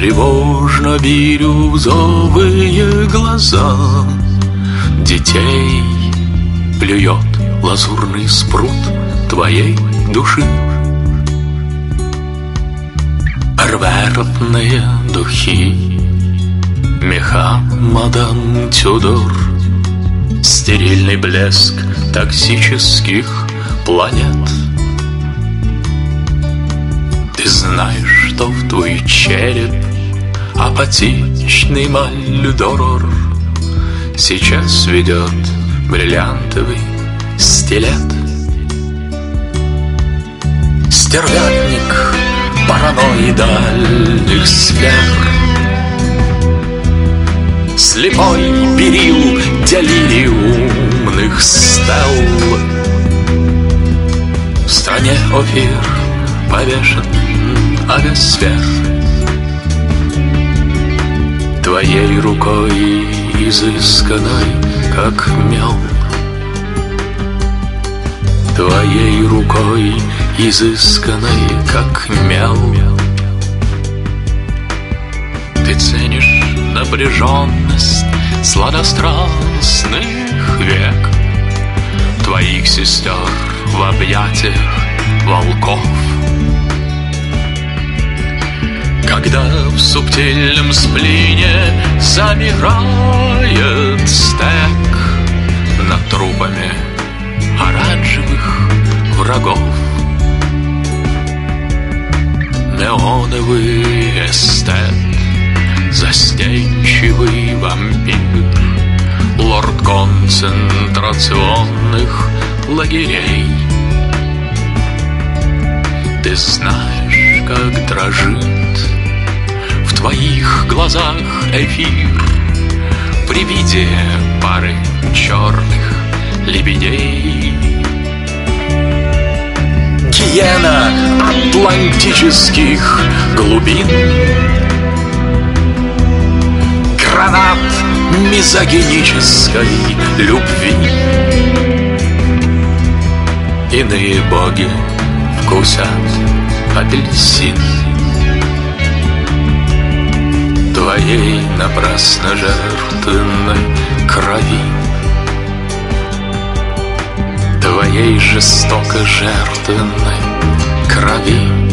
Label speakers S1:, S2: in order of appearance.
S1: Тревожно бирюзовые глаза детей плюет лазурный спрут твоей души. Рвертные духи, меха мадам Тюдор, стерильный блеск токсических планет. Ты знаешь, что в твой череп апатичный мальдорор сейчас ведет бриллиантовый стилет. Стервятник параноидальных сфер, слепой берил делириумных стел. В стране Офир повешен авиасфер. Твоей рукой изысканной, как мел, твоей рукой изысканной, как мел. Ты ценишь напряженность сладострастных век твоих сестер в объятиях волков. Когда в субтильном сплине замирает стек над трупами оранжевых врагов, неоновый эстет, застенчивый вампир, лорд концентрационных лагерей. Ты знаешь, как дрожит в твоих глазах эфир при виде пары черных лебедей. Гиена атлантических глубин, гранат мизогинической любви. Иные боги вкусят апельсин твоей напрасно жертвенной крови, твоей жестоко жертвенной крови.